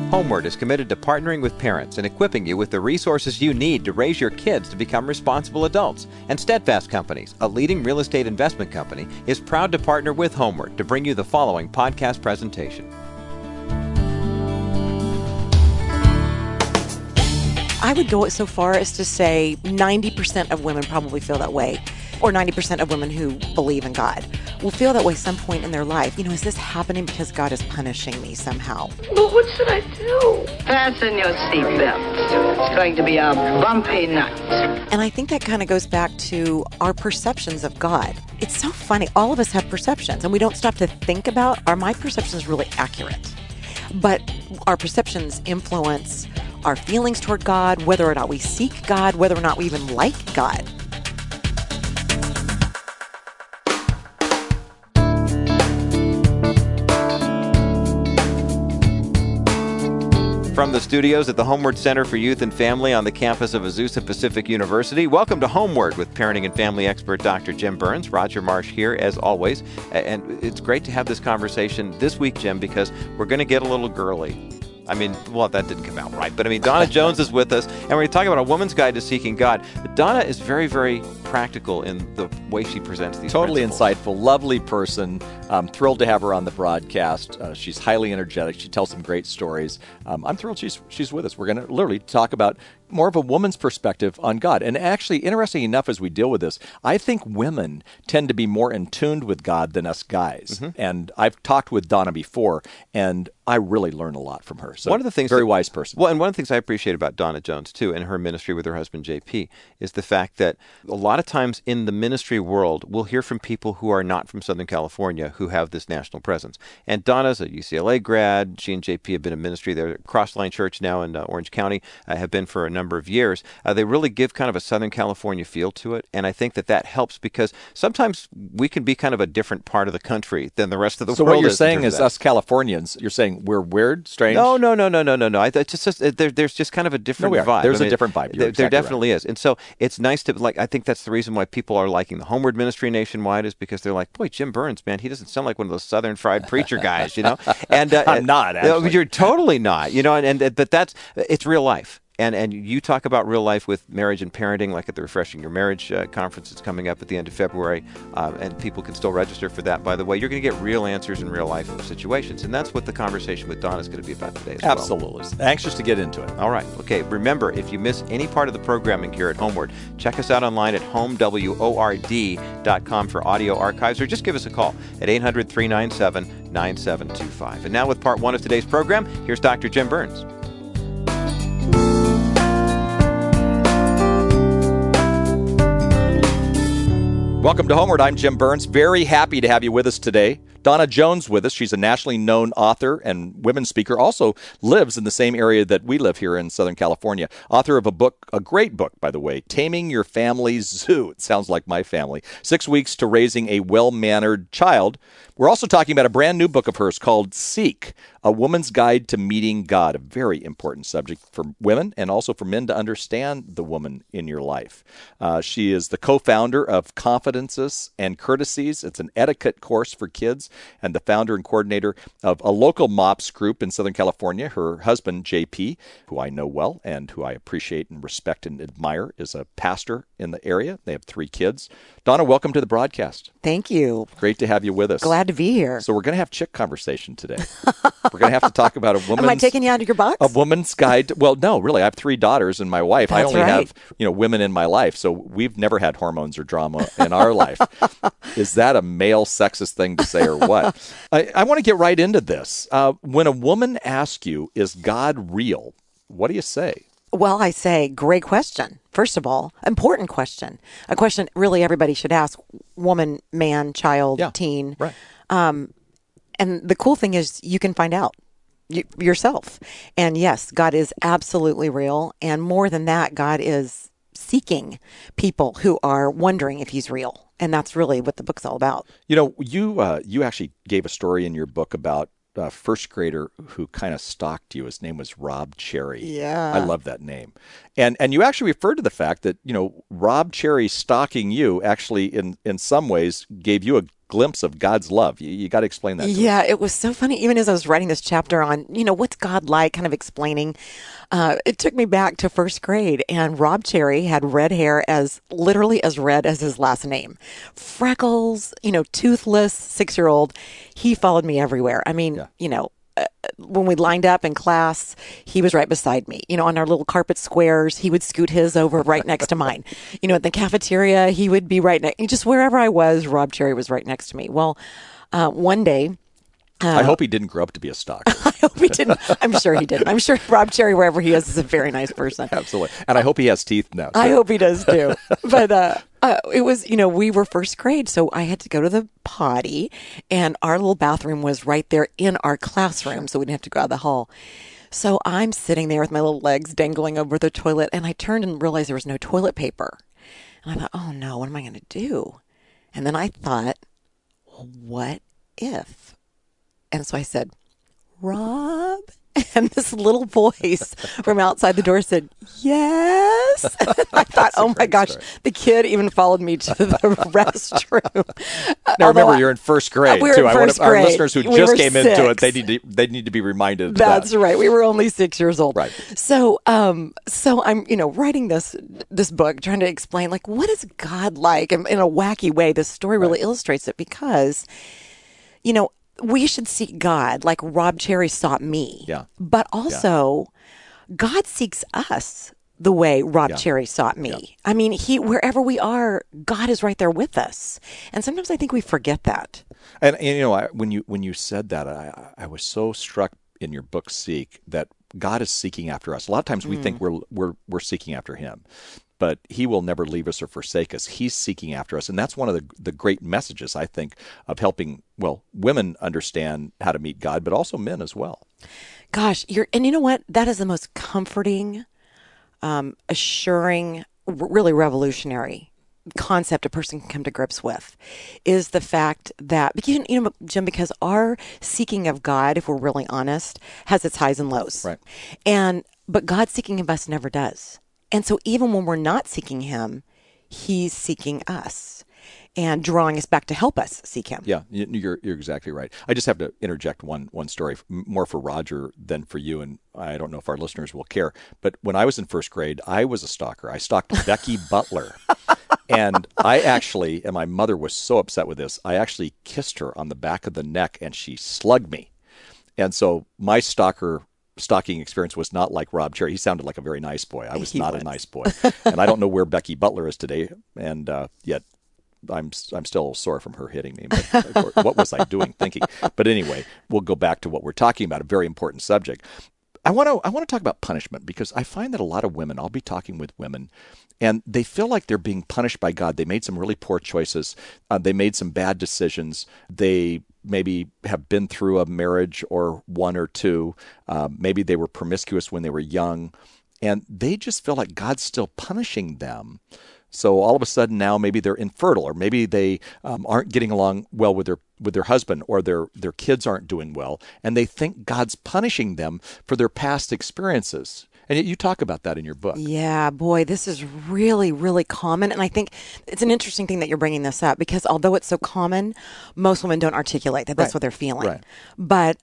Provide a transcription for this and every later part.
Homeward is committed to partnering with parents and equipping you with the resources you need to raise your kids to become responsible adults. And Steadfast Companies, a leading real estate investment company, is proud to partner with Homeward to bring you the following podcast presentation. I would go so far as to say 90% of women probably feel that way, or 90% of women who believe in God will feel that way some point in their life. Is this happening because God is punishing me somehow? But what should I do? Fasten your seatbelt. It's going to be a bumpy night. And I think that kind of goes back to our perceptions of God. It's so funny. All of us have perceptions, and we don't stop to think about, are my perceptions really accurate? But our perceptions influence our feelings toward God, whether or not we seek God, whether or not we even like God. From the studios at the Homeward Center for Youth and Family on the campus of Azusa Pacific University, welcome to Homeward with parenting and family expert Dr. Jim Burns. Roger Marsh here, as always. And it's great to have this conversation this week, Jim, because we're going to get a little girly. That didn't come out right. But Donna Jones is with us, and we're going to talk about A Woman's Guide to Seeking God. Donna is very, very practical in the way she presents these Totally principles. Insightful, lovely person. I'm thrilled to have her on the broadcast. She's highly energetic. She tells some great stories. I'm thrilled she's with us. We're going to literally talk about more of a woman's perspective on God. And actually, interesting enough, as we deal with this, I think women tend to be more in tune with God than us guys. Mm-hmm. And I've talked with Donna before, and I really learn a lot from her. So one of the things very wise person. Well, and one of the things I appreciate about Donna Jones, too, and her ministry with her husband, JP, is the fact that a lot of times in the ministry world, we'll hear from people who are not from Southern California who have this national presence. And Donna's a UCLA grad. She and JP have been in ministry there at Crossline Church now in Orange County, have been for a number of years. They really give kind of a Southern California feel to it. And I think that helps because sometimes we can be kind of a different part of the country than the rest of the world. So what you're saying is us Californians, you're saying we're weird, strange? No. There's just kind of a different vibe. There's a different vibe. There definitely is. And so it's nice to, I think that's the reason why people are liking the Homeward ministry nationwide is because they're like, boy, Jim Burns, man, he doesn't sound like one of those Southern fried preacher guys, And I'm not, actually. You're totally not, but it's real life. And you talk about real life with marriage and parenting, like at the Refreshing Your Marriage conference that's coming up at the end of February, and people can still register for that, by the way. You're going to get real answers in real life situations, and that's what the conversation with Donna is going to be about today as well. Absolutely. Anxious to get into it. All right. Okay. Remember, if you miss any part of the programming here at Homeward, check us out online at homeword.com for audio archives, or just give us a call at 800-397-9725. And now with part one of today's program, here's Dr. Jim Burns. Welcome to Homeward. I'm Jim Burns. Very happy to have you with us today. Donna Jones with us. She's a nationally known author and women's speaker. Also lives in the same area that we live here in Southern California. Author of a book, a great book, by the way, Taming Your Family's Zoo. It sounds like my family. 6 weeks to Raising a Well-Mannered Child. We're also talking about a brand new book of hers called Seek, A Woman's Guide to Meeting God, a very important subject for women and also for men to understand the woman in your life. She is the co-founder of Confidences and Courtesies. It's an etiquette course for kids, and the founder and coordinator of a local MOPS group in Southern California. Her husband, JP, who I know well and who I appreciate and respect and admire, is a pastor in the area. They have 3 kids. Donna, welcome to the broadcast. Thank you. Great to have you with us. Glad to be here. So we're going to have chick conversation today. We're going to have to talk about a woman's... Am I taking you out of your box? A woman's guide. Well, no, really. I have 3 daughters and my wife. That's I only right. have, women in my life. So we've never had hormones or drama in our life. Is that a male sexist thing to say or what? I want to get right into this. When a woman asks you, is God real? What do you say? Well, I say, great question. First of all, important question. A question really everybody should ask. Woman, man, child, teen. Right. And the cool thing is you can find out yourself. And yes, God is absolutely real. And more than that, God is seeking people who are wondering if he's real. And that's really what the book's all about. You actually gave a story in your book about a first grader who kind of stalked you. His name was Rob Cherry. Yeah. I love that name. And you actually referred to the fact that, Rob Cherry stalking you actually in some ways gave you glimpse of God's love. You got to explain that to us. Yeah, it was so funny. Even as I was writing this chapter on, what's God like, kind of explaining, it took me back to first grade. And Rob Cherry had red hair literally as red as his last name. Freckles, toothless, 6-year-old. He followed me everywhere. I mean, when we lined up in class, he was right beside me. On our little carpet squares, he would scoot his over right next to mine. At the cafeteria, he would be right next. Just wherever I was, Rob Cherry was right next to me. Well, one day, I hope he didn't grow up to be a stalker. I hope he didn't. I'm sure he didn't. I'm sure Rob Cherry, wherever he is a very nice person. Absolutely. And I hope he has teeth now. I hope he does too. But it was, we were first grade, so I had to go to the potty, and our little bathroom was right there in our classroom, so we didn't have to go out of the hall. So I'm sitting there with my little legs dangling over the toilet, and I turned and realized there was no toilet paper. And I thought, oh no, what am I going to do? And then I thought, well, what if? And so I said, Rob? And this little voice from outside the door said, yes. I thought, oh my gosh, the kid even followed me to the restroom. Now remember, you're in first grade, we were too. In first Our grade. listeners who We just were came 6. into it, they need to be reminded of That's that. right. We were only 6 years old. Right. So I'm, writing this book, trying to explain, like, what is God like? And in a wacky way, this story really illustrates it because, we should seek God like Rob Cherry sought me. Yeah. But also, God seeks us the way Rob Yeah. Cherry sought me. Yeah. I mean, wherever we are, God is right there with us. And sometimes I think we forget that. And when you said that, I was so struck in your book, Seek, that God is seeking after us. A lot of times we think we're seeking after Him, but He will never leave us or forsake us. He's seeking after us, and that's one of the great messages, I think, of helping women understand how to meet God, but also men as well. Gosh, and you know what? That is the most comforting, assuring, really revolutionary concept a person can come to grips with, is the fact that, Jim, because our seeking of God, if we're really honest, has its highs and lows. Right. But God seeking of us never does. And so even when we're not seeking Him, He's seeking us and drawing us back to help us seek Him. Yeah, you're exactly right. I just have to interject one story, more for Roger than for you, and I don't know if our listeners will care. But when I was in first grade, I was a stalker. I stalked Becky Butler. And I actually, and my mother was so upset with this, I actually kissed her on the back of the neck, and she slugged me. And so my stalking experience was not like Rob Cherry. He sounded like a very nice boy. I was not a nice boy. And I don't know where Becky Butler is today, and yet I'm still sore from her hitting me. But what was I thinking? But anyway, we'll go back to what we're talking about, a very important subject. I want to talk about punishment, because I find that a lot of women, I'll be talking with women, and they feel like they're being punished by God. They made some really poor choices. They made some bad decisions. They maybe have been through a marriage or one or two. Maybe they were promiscuous when they were young, and they just feel like God's still punishing them. So all of a sudden now maybe they're infertile, or maybe they aren't getting along well with their husband, or their kids aren't doing well, and they think God's punishing them for their past experiences. And you talk about that in your book. Yeah, boy, this is really, really common. And I think it's an interesting thing that you're bringing this up, because although it's so common, most women don't articulate that that's what they're feeling. Right. But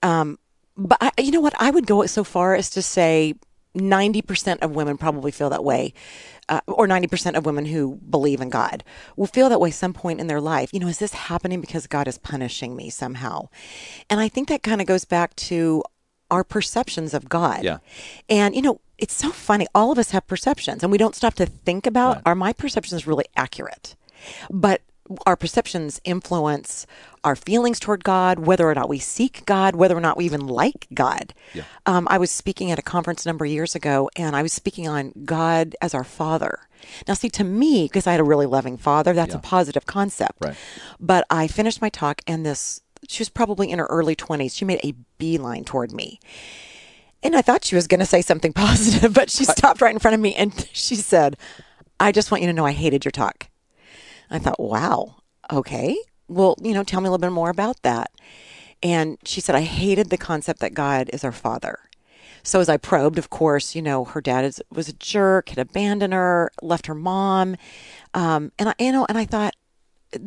you know what? I would go so far as to say 90% of women probably feel that way, or 90% of women who believe in God will feel that way some point in their life. Is this happening because God is punishing me somehow? And I think that kind of goes back to our perceptions of God. Yeah. And, it's so funny. All of us have perceptions, and we don't stop to think about, are my perceptions really accurate? But our perceptions influence our feelings toward God, whether or not we seek God, whether or not we even like God. Yeah. I was speaking at a conference a number of years ago, and I was speaking on God as our Father. Now, see, to me, because I had a really loving father, that's a positive concept. Right. But I finished my talk, and she was probably in her early 20s. She made a beeline toward me. And I thought she was going to say something positive, but she stopped right in front of me, and she said, I just want you to know I hated your talk. I thought, wow, okay. Well, tell me a little bit more about that. And she said, I hated the concept that God is our Father. So as I probed, of course, her dad was a jerk, had abandoned her, left her mom. And I thought that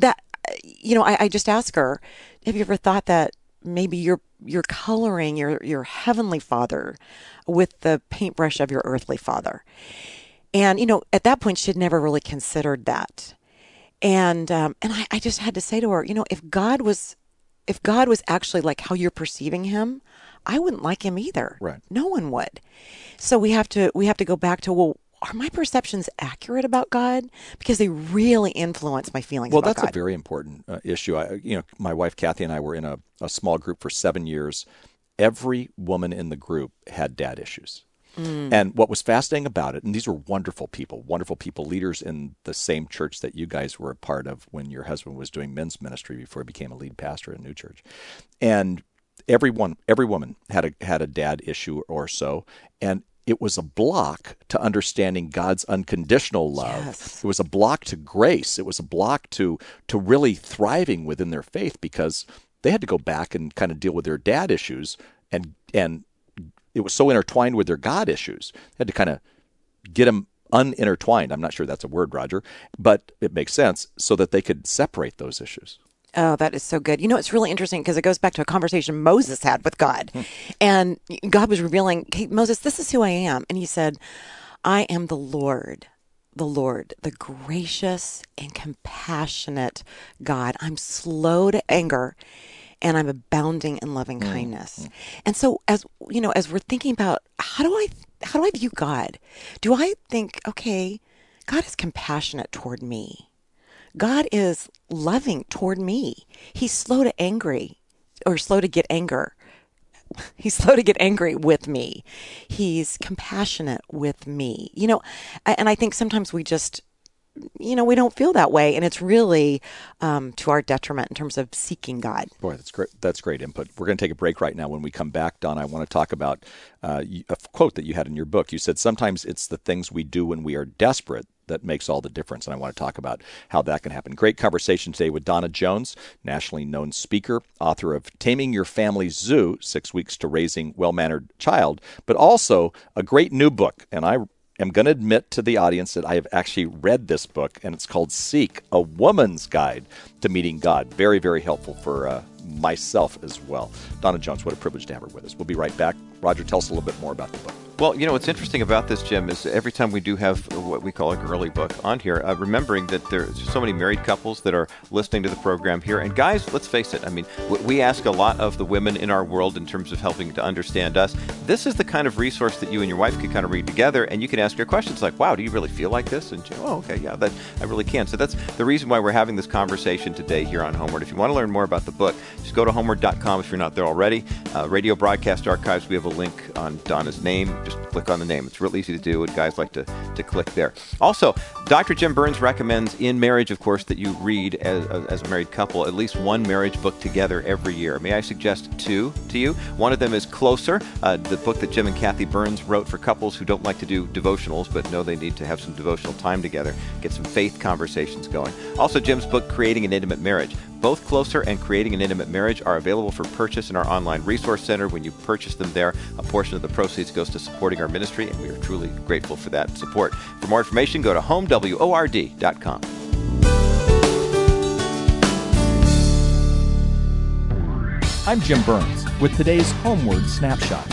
I just ask her, have you ever thought that maybe you're coloring your heavenly father with the paintbrush of your earthly father? And, at that point, she'd never really considered that. And I just had to say to her, if God was actually like how you're perceiving him, I wouldn't like him either. Right. No one would. So we have to go back to, well, are my perceptions accurate about God? Because they really influence my feelings about God. Well, that's a very important issue. My wife Kathy and I were in a small group for 7 years. Every woman in the group had dad issues. And what was fascinating about it, and these were wonderful people, leaders in the same church that you guys were a part of when your husband was doing men's ministry before he became a lead pastor at a new church. And every woman had a dad issue or so, and it was a block to understanding God's unconditional love. Yes. It was a block to grace. It was a block to really thriving within their faith, because they had to go back and kind of deal with their dad issues, and it was so intertwined with their God issues. They had to kind of get them unintertwined. I'm not sure that's a word, Roger, but it makes sense, so that they could separate those issues. Oh, that is so good. It's really interesting because it goes back to a conversation Moses had with God. And God was revealing, hey, Moses, this is who I am. And he said, I am the Lord, the gracious and compassionate God. I'm slow to anger, and I'm abounding in loving kindness. And so as we're thinking about how do I view God? Do I think, okay, God is compassionate toward me. God is loving toward me. He's slow to get anger. He's slow to get angry with me. He's compassionate with me. And I think sometimes we just, we don't feel that way. And it's really to our detriment in terms of seeking God. Boy, that's great. That's great input. We're going to take a break right now. When we come back, Don, I want to talk about a quote that you had in your book. You said, sometimes it's the things we do when we are desperate that makes all the difference. And I want to talk about how that can happen. Great conversation today with Donna Jones, nationally known speaker, author of Taming Your Family Zoo, 6 Weeks to Raising Well-Mannered Child, but also a great new book. And I am going to admit to the audience that I have actually read this book, and it's called Seek, A Woman's Guide to Meeting God. Very, very helpful for myself as well. Donna Jones, what a privilege to have her with us. We'll be right back. Roger, tell us a little bit more about the book. Well, what's interesting about this, Jim, is every time we do have what we call a girly book on here, remembering that there's so many married couples that are listening to the program here. And guys, let's face it, we ask a lot of the women in our world in terms of helping to understand us. This is the kind of resource that you and your wife can kind of read together, and you can ask her questions like, wow, do you really feel like this? And okay, yeah, that I really can. So that's the reason why we're having this conversation today here on Homeward. If you want to learn more about the book, just go to homeward.com if you're not there already. Radio Broadcast Archives, we have a link on Donna's name. Just click on the name. It's real easy to do, and guys like to click there. Also, Dr. Jim Burns recommends in marriage, of course, that you read as a married couple at least one marriage book together every year. May I suggest two to you? One of them is Closer, the book that Jim and Kathy Burns wrote for couples who don't like to do devotionals but know they need to have some devotional time together, get some faith conversations going. Also, Jim's book, Creating an Intimate Marriage. Both Closer and Creating an Intimate Marriage are available for purchase in our online resource center. When you purchase them there, a portion of the proceeds goes to supporting our ministry, and we are truly grateful for that support. For more information, go to homeword.com. I'm Jim Burns with today's Homeward Snapshot.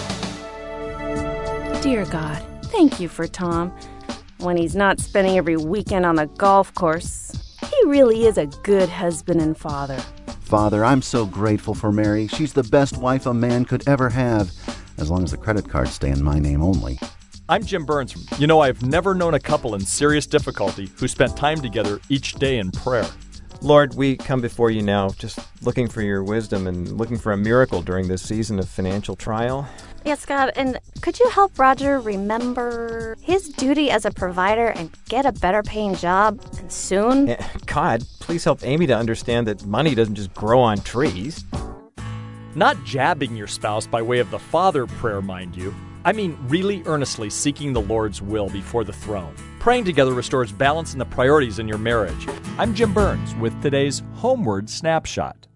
Dear God, thank you for Tom. When he's not spending every weekend on the golf course, he really is a good husband and father. Father, I'm so grateful for Mary. She's the best wife a man could ever have, as long as the credit cards stay in my name only. I'm Jim Burns. I've never known a couple in serious difficulty who spent time together each day in prayer. Lord, we come before you now just looking for your wisdom and looking for a miracle during this season of financial trial. Yes, God, and could you help Roger remember his duty as a provider and get a better paying job, and soon? God, please help Amy to understand that money doesn't just grow on trees. Not jabbing your spouse by way of the Father prayer, mind you. I mean really earnestly seeking the Lord's will before the throne. Praying together restores balance in the priorities in your marriage. I'm Jim Burns with today's Homeward Snapshot.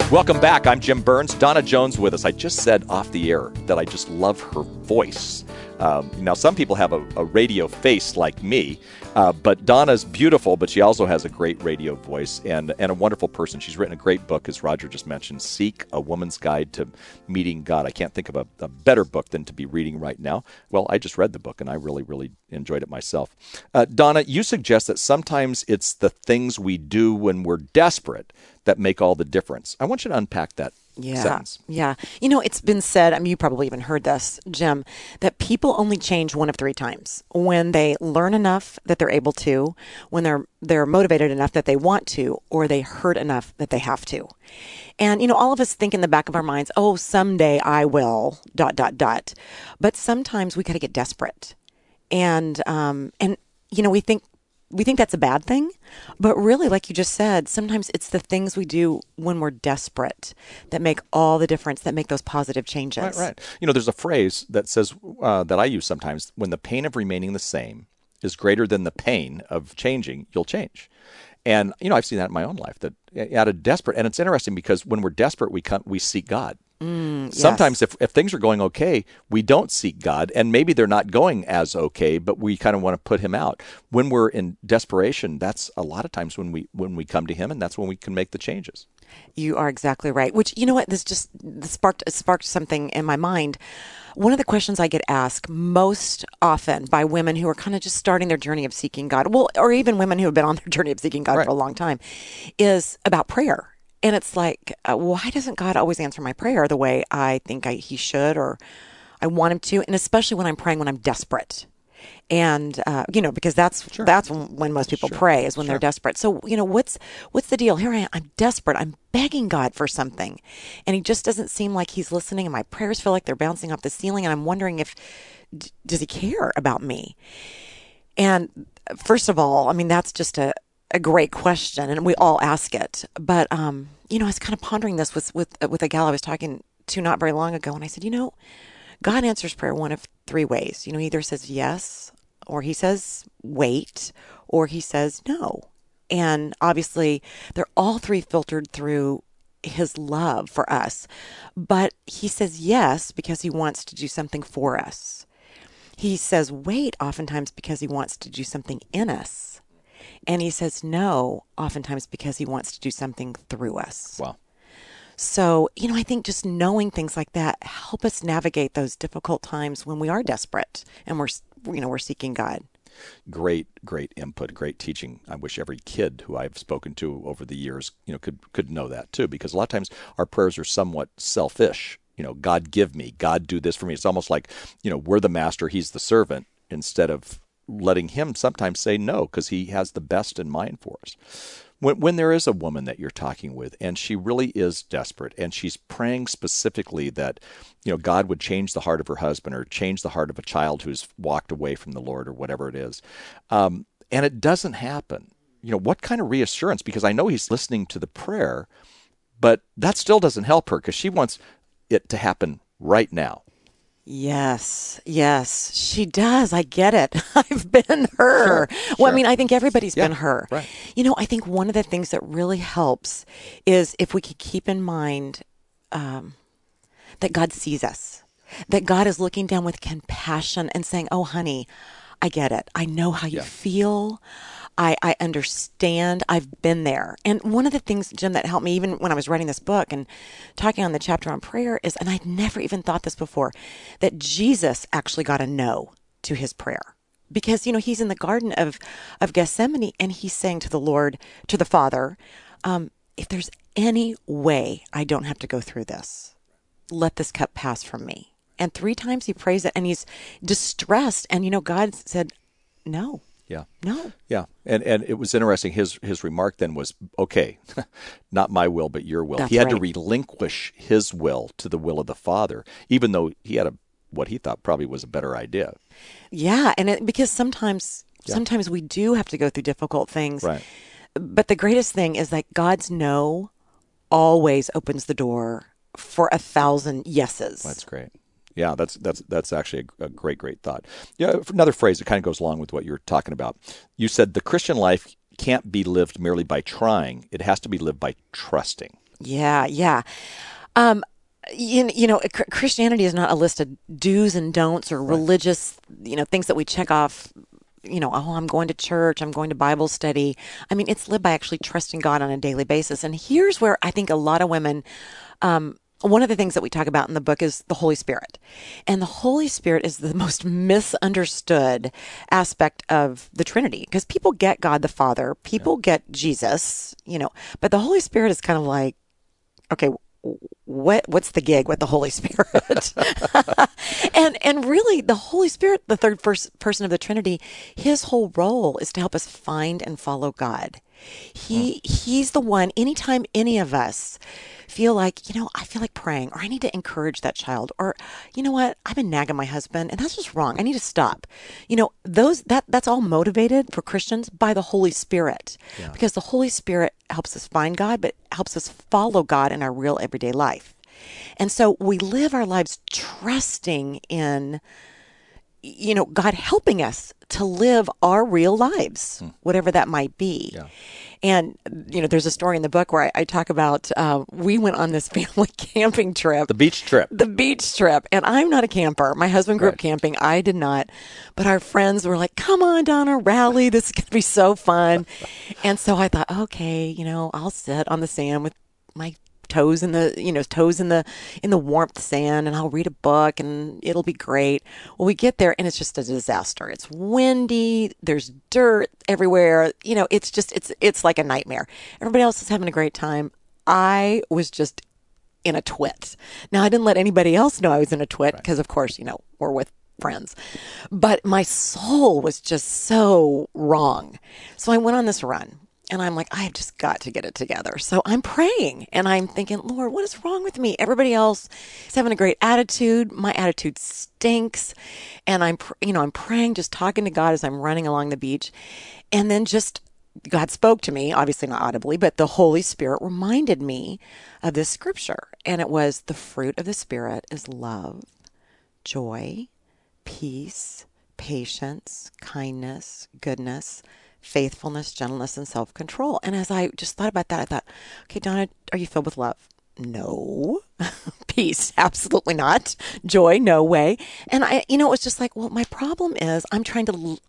Welcome back. I'm Jim Burns. Donna Jones with us. I just said off the air that I just love her voice. Now, some people have a radio face like me, but Donna's beautiful, but she also has a great radio voice and a wonderful person. She's written a great book, as Roger just mentioned, Seek, A Woman's Guide to Meeting God. I can't think of a better book than to be reading right now. Well, I just read the book, and I really, really enjoyed it myself. Donna, you suggest that sometimes it's the things we do when we're desperate that make all the difference. I want you to unpack that sentence. Yeah. You know, it's been said, I mean, you probably even heard this, Jim, that people only change one of three times. When they learn enough that they're able to, when they're motivated enough that they want to, or they hurt enough that they have to. And, you know, all of us think in the back of our minds, oh, someday I will, ... But sometimes we got to get desperate. And you know, we think that's a bad thing, but really, like you just said, sometimes it's the things we do when we're desperate that make all the difference, that make those positive changes. Right. You know, there's a phrase that says, that I use sometimes, when the pain of remaining the same is greater than the pain of changing, you'll change. And, you know, I've seen that in my own life, that out of desperate, and it's interesting because when we're desperate, we seek God. Sometimes if things are going okay, we don't seek God, and maybe they're not going as okay, but we kind of want to put him out. When we're in desperation, that's a lot of times when we come to him, and that's when we can make the changes. You are exactly right. Which, you know what, this sparked something in my mind. One of the questions I get asked most often by women who are kind of just starting their journey of seeking God, well, or even women who have been on their journey of seeking God for a long time, is about prayer. And it's like, why doesn't God always answer my prayer the way I think he should, or I want him to? And especially when I'm praying when I'm desperate. And, you know, because that's when most people pray, is when they're desperate. So, you know, what's the deal? Here I am. I'm desperate. I'm begging God for something. And he just doesn't seem like he's listening. And my prayers feel like they're bouncing off the ceiling. And I'm wondering does he care about me? And first of all, I mean, that's just a great question, and we all ask it. But, you know, I was kind of pondering this with a gal I was talking to not very long ago, and I said, you know, God answers prayer one of three ways. You know, he either says yes, or he says wait, or he says no. And obviously, they're all three filtered through his love for us. But he says yes because he wants to do something for us. He says wait oftentimes because he wants to do something in us. And he says no, oftentimes because he wants to do something through us. Wow. So, you know, I think just knowing things like that help us navigate those difficult times when we are desperate and we're seeking God. Great input, great teaching. I wish every kid who I've spoken to over the years, you know, could know that too, because a lot of times our prayers are somewhat selfish. You know, God give me, God do this for me. It's almost like, you know, we're the master, he's the servant, instead of letting him sometimes say no, because he has the best in mind for us. When there is a woman that you're talking with and she really is desperate and she's praying specifically that, you know, God would change the heart of her husband or change the heart of a child who's walked away from the Lord or whatever it is, and it doesn't happen, you know, what kind of reassurance? Because I know he's listening to the prayer, but that still doesn't help her because she wants it to happen right now. Yes, she does. I get it. I've been her. Sure. Well, I mean, I think everybody's been her. Right. You know, I think one of the things that really helps is if we could keep in mind that God sees us, that God is looking down with compassion and saying, oh, honey, I get it. I know how you feel. I understand. I've been there. And one of the things, Jim, that helped me even when I was writing this book and talking on the chapter on prayer is, and I'd never even thought this before, that Jesus actually got a no to his prayer. Because, you know, he's in the Garden of Gethsemane and he's saying to the Lord, to the Father, if there's any way I don't have to go through this, let this cup pass from me. And 3 times he prays it and he's distressed. And, you know, God said, no. Yeah. No. Yeah. And it was interesting. His remark then was, okay, not my will, but your will. That's he had to right. relinquish his will to the will of the Father, even though he had what he thought probably was a better idea. Yeah. And because sometimes we do have to go through difficult things. Right. But the greatest thing is that God's no always opens the door for 1,000 yeses. That's great. Yeah, that's actually a great thought. Yeah, another phrase that kind of goes along with what you're talking about. You said the Christian life can't be lived merely by trying; it has to be lived by trusting. Yeah. Christianity is not a list of do's and don'ts or religious, things that we check off. I'm going to church, I'm going to Bible study. I mean, it's lived by actually trusting God on a daily basis. And here's where I think a lot of women, one of the things that we talk about in the book is the Holy Spirit. And the Holy Spirit is the most misunderstood aspect of the Trinity, because people get God the Father, people get Jesus, but the Holy Spirit is kind of like, okay, what's the gig with the Holy Spirit? and really, the Holy Spirit, the third person of the Trinity, his whole role is to help us find and follow God. He's the one. Anytime any of us feel like, I feel like praying, or I need to encourage that child, or you know what, I've been nagging my husband and that's just wrong, I need to stop. That's all motivated for Christians by the Holy Spirit, because the Holy Spirit helps us find God, but helps us follow God in our real everyday life. And so we live our lives trusting in God helping us to live our real lives, whatever that might be. Yeah. And, there's a story in the book where I talk about, we went on this family camping trip. The beach trip. And I'm not a camper. My husband grew up camping. I did not. But our friends were like, come on, Donna, rally. This is going to be so fun. And so I thought, okay, I'll sit on the sand with my toes in the warmth sand, and I'll read a book and it'll be great. Well, we get there and it's just a disaster. It's windy. There's dirt everywhere. It's like a nightmare. Everybody else is having a great time. I was just in a twit. Now, I didn't let anybody else know I was in a twit because, of course, we're with friends. But my soul was just so wrong. So I went on this run. And I'm like, I've just got to get it together. So I'm praying and I'm thinking, Lord, what is wrong with me? Everybody else is having a great attitude. My attitude stinks. And I'm praying, just talking to God as I'm running along the beach. And then God spoke to me, obviously not audibly, but the Holy Spirit reminded me of this scripture. And it was, the fruit of the Spirit is love, joy, peace, patience, kindness, goodness, faithfulness, gentleness, and self-control. And as I just thought about that, I thought, okay, Donna, are you filled with love? No. Peace? Absolutely not. Joy? No way. And it was just like, well, my problem is I'm trying to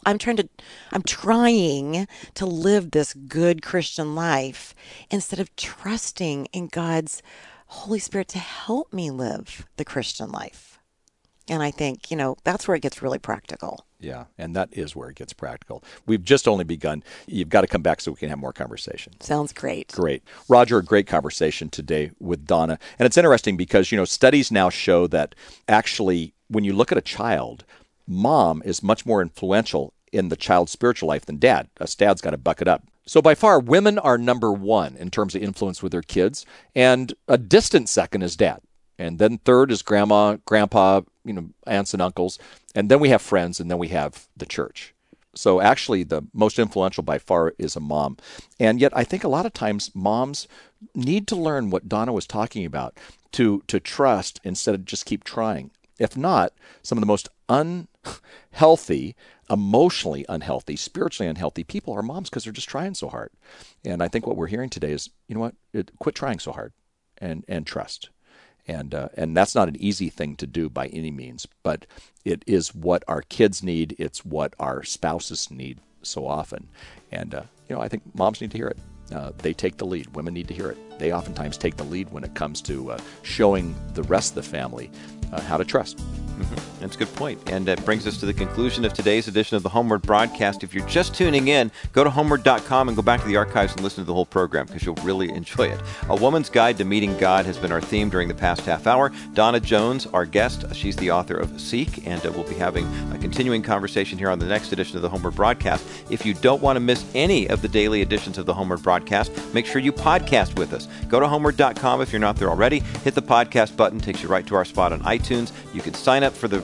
live this good Christian life instead of trusting in God's Holy Spirit to help me live the Christian life. And I think, that's where it gets really practical. Yeah, and that is where it gets practical. We've just only begun. You've got to come back so we can have more conversation. Sounds great. Great. Roger, a great conversation today with Donna. And it's interesting because, studies now show that actually when you look at a child, mom is much more influential in the child's spiritual life than dad. Dad's got to buck it up. So by far, women are number one in terms of influence with their kids, and a distant second is dad. And then third is grandma, grandpa, aunts and uncles. And then we have friends, and then we have the church. So actually, the most influential by far is a mom. And yet I think a lot of times moms need to learn what Donna was talking about, to trust instead of just keep trying. If not, some of the most unhealthy, emotionally unhealthy, spiritually unhealthy people are moms because they're just trying so hard. And I think what we're hearing today is, quit trying so hard and trust. And that's not an easy thing to do by any means, but it is what our kids need. It's what our spouses need so often. And, I think moms need to hear it. They take the lead. Women need to hear it. They oftentimes take the lead when it comes to showing the rest of the family how to trust. Mm-hmm. That's a good point. And that brings us to the conclusion of today's edition of the Homeward Broadcast. If you're just tuning in, go to homeward.com and go back to the archives and listen to the whole program because you'll really enjoy it. A Woman's Guide to Meeting God has been our theme during the past half hour. Donna Jones, our guest, she's the author of Seek, and we'll be having a continuing conversation here on the next edition of the Homeward Broadcast. If you don't want to miss any of the daily editions of the Homeward Broadcast, make sure you podcast with us. Go to homeward.com if you're not there already. Hit the podcast button, takes you right to our spot on iTunes. You can sign up for the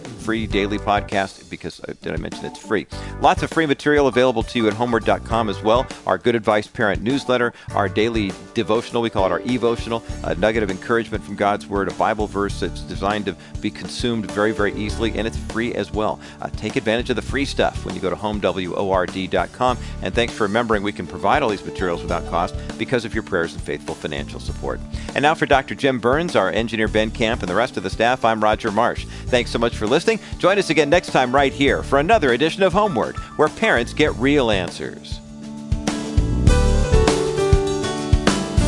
free daily podcast because, did I mention it's free? Lots of free material available to you at homeward.com as well. Our Good Advice Parent newsletter, our daily devotional, we call it our evotional, a nugget of encouragement from God's Word, a Bible verse that's designed to be consumed very, very easily, and it's free as well. Take advantage of the free stuff when you go to homeword.com. And thanks for remembering we can provide all these materials without cost because of your prayers and faithful financial support. And now for Dr. Jim Burns, our engineer Ben Camp, and the rest of the staff, I'm Roger Marsh. Thanks so much for listening. Join us again next time right here for another edition of Homeward, where parents get real answers.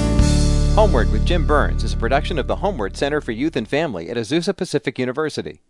Homeward with Jim Burns is a production of the Homeward Center for Youth and Family at Azusa Pacific University.